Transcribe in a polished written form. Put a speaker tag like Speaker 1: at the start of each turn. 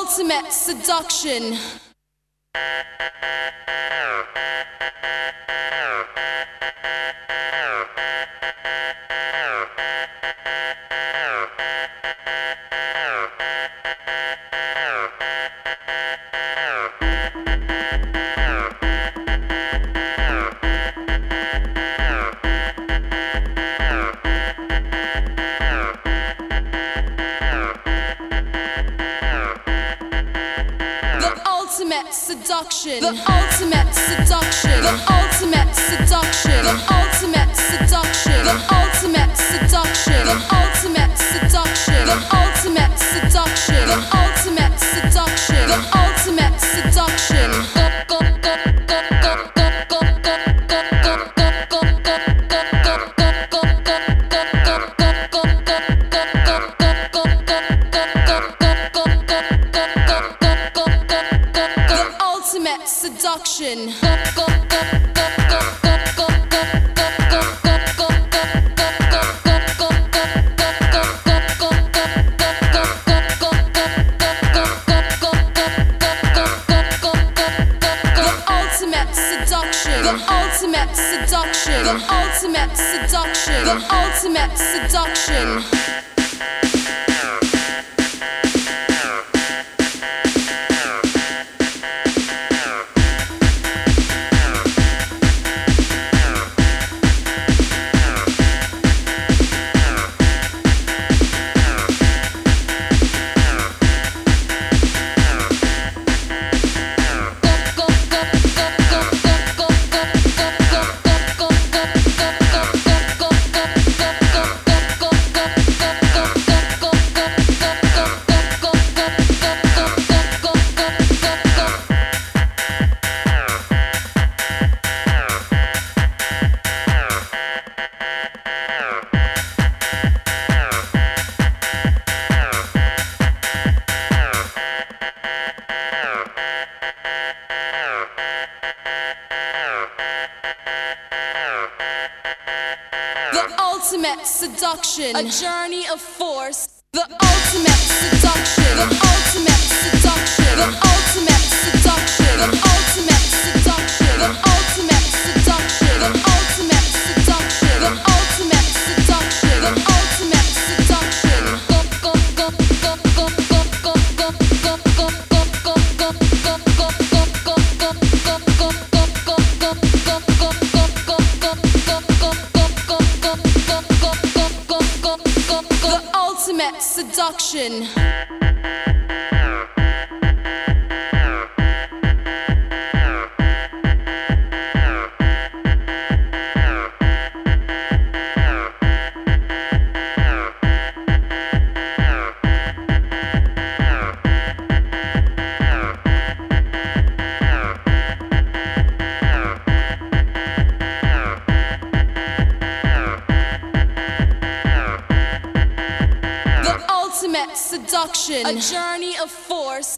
Speaker 1: ultimate seduction. Seduction, the ultimate seduction, the ultimate seduction, the ultimate seduction, the ultimate seduction, the ultimate seduction, the ultimate seduction, the ultimate seduction, the ultimate seduction. Seduction. The ultimate seduction, the ultimate seduction, the ultimate seduction. Ultimate seduction, a journey of force. The ultimate seduction, the ultimate seduction, the ultimate seduction, the ultimate seduction, the ultimate seduction, the ultimate seduction, the ultimate seduction, the ultimate seduction. Ultimate seduction. Seduction, a journey of force.